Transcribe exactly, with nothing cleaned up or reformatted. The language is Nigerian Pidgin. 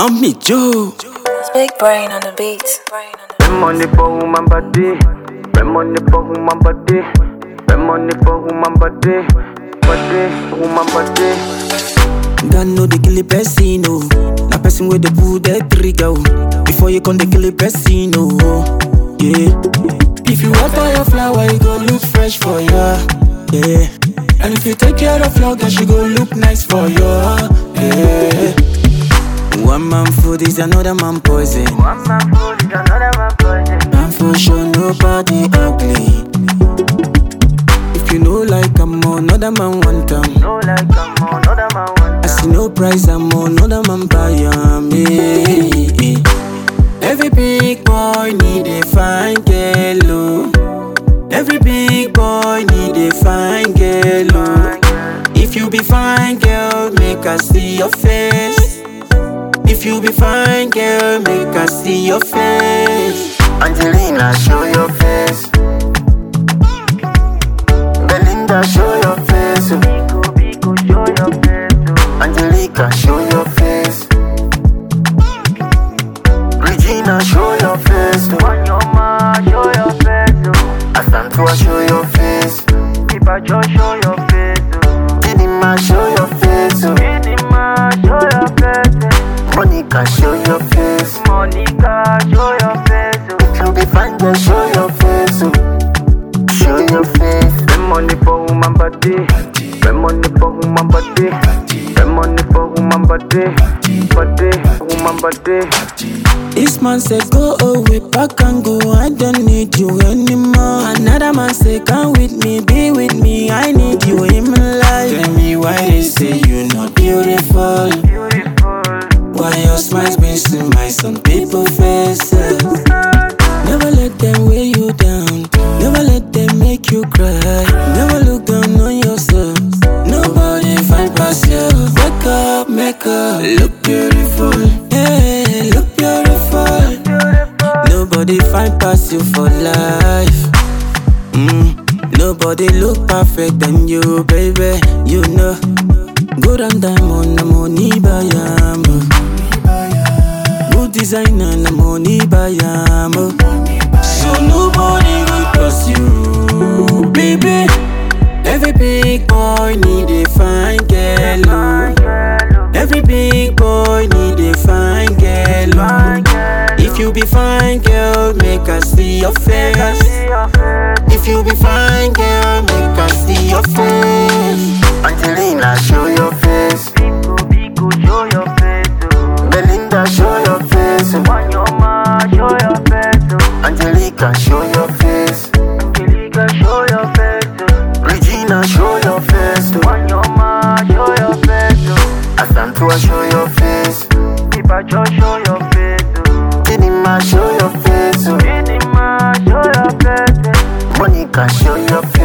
Mommy Joe. It's Big Brain on the beats. Spend money for woman body. Spend money for woman body. Spend money for woman body. Body, woman body. God know the kill the person, no. Na person with the pull the trigger. Before you come the kill the person, no. Yeah. If you water your flower, you go look fresh for ya. Yeah. And if you take care of your girl, she go look nice for you. Yeah. One man food is another man poison. One man food is another man poison. And for sure nobody ugly. If you know like I'm on, another man want them. No like I'm on, another man want. I see no price, I'm on, another man buy me. Every big boy need a fine girl, oh. Every big boy need a fine girl, oh. If you be fine girl, make us see your face. If you be fine girl, make us see your face. Angelina, show your face. Belinda, show your face. Biko, Biko, show your face. Oh. Angelica, show your face. Regina, show your face. Wanyoma, show your face. Oh. Asantua, show your face. Ibajo, show your face. Oh. Tidima, show your face. Idima, show your face. Monica, show your face. Monica, show your face. Oh. If you be fine, girl, show your face. Show your face. Spend money for woman body. Spend money for woman body. Spend money for woman body. Body, woman body. This man say go away, back and go, I don't need you anymore. Another man say come with me, be with me, I need you in my life. Tell me why they say you not beautiful. Beautiful. Why your smile's missing my some people faces. Never let them weigh you down. Never let them make you cry. Never look down on yourself. Nobody find past you. Wake up, make up, look beautiful. Yeah, look beautiful. Nobody find past you for life. Mm. Nobody look perfect than you, baby. You know. Good and diamond, na money buy am. Good designer, na money buy am. So nobody will cross you, baby. Every big boy need a fine girl, oh. Every big boy need a fine girl, oh. If you be fine girl, make us see your face. If you be fine girl, make us see your face. Angelina, show your face. Biko, Biko, show your face. Oh. Belinda, show your face. Wanyoma, show your face. Oh. Angelica, show your face. Angelica, show your face. Oh. Regina, show your face. Wanyoma, show your face. Oh. Asantua, show your face. Ibajo, show your face. Oh. Tidima, show your face. Idima, show your face. Monica, show your face.